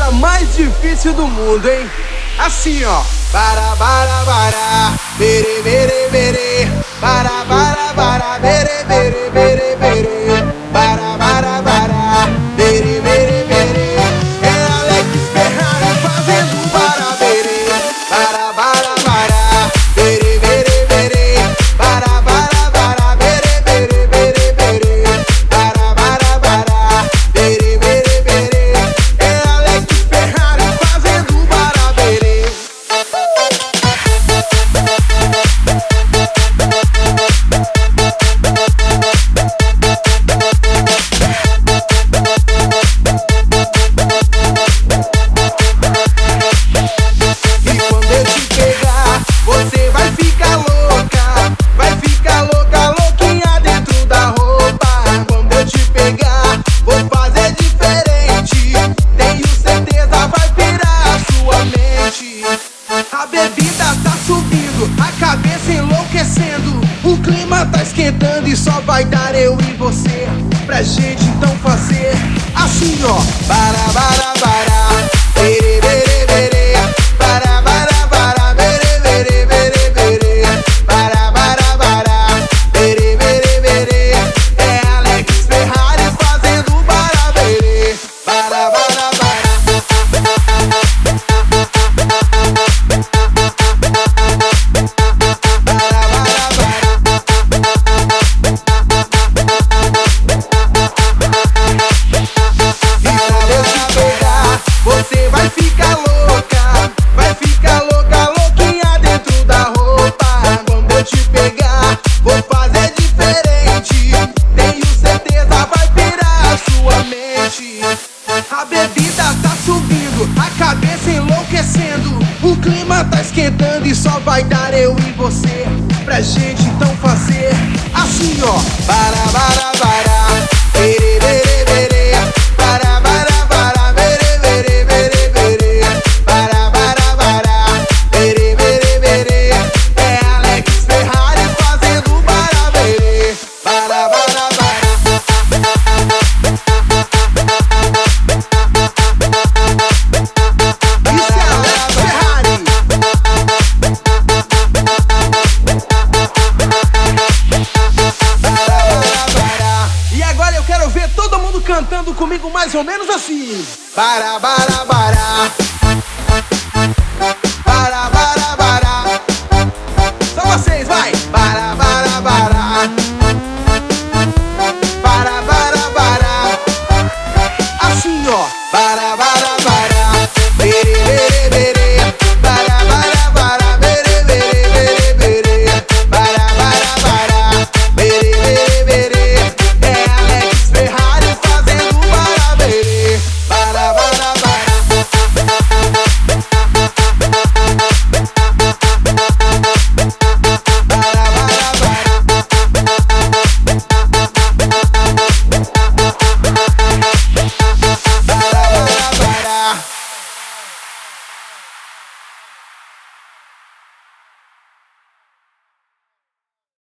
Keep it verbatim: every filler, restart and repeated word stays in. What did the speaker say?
coisa mais difícil do mundo, hein? Assim, ó. Bara, bara, bara, bere, bere, bere. Bara, bara, bara, bere, bere, bere, bere. Bara, bara, bara, bere, bere, bere. É Alex Ferrari fazendo bara, bere. Bara, bara, bara, bere, bere, bere. Bara, bara, bara, bere, bere, bere, bere. Bara, bara, bara, bere, bere, bere. É Alex Ferrari fazendo bara, bere. E quando eu te pegar, você vai ficar louca. Vai ficar louca, louquinha dentro da roupa. Quando eu te pegar, vou fazer diferente. Tenho certeza, vai virar a sua mente. A bebida tá subindo, a cabeça enlouquecendo. O clima tá esquentando e só vai dar eu e você. Pra gente então fazer assim, ó. Bara, bara, bara, bere, bere, bere. Bara, bara, bara, bere, bere, bere, bere. Bara, bara, bara, bere, bere, bere. É Alex Ferrari fazendo bara, bere. Bara, bara, bara. Você vai ficar louca, vai ficar louca, louquinha dentro da roupa. Quando eu te pegar, vou fazer diferente. Tenho certeza, vai virar a sua mente. A bebida tá subindo, a cabeça enlouquecendo. O clima tá esquentando e só vai dar eu e você. Pra gente então fazer assim, ó. Bara, bara, bara, bere, bere, bere. Bara, bara, bara, bere, bere, bere, bere. Bara, bara, bara, bere, bere, bere. É Alex Ferrari fazendo bara, bere. Bara, bara, bara. Isso é Alex Ferrari. Bara, bara, bara. E agora eu quero ver todo mundo cantando comigo mais ou menos assim. Bara, bara, bara. Bara, bara, bara. Só vocês, vai. Bara, bara, bara. Bara, bara, bara. Assim, ó. Bara, bara, bara.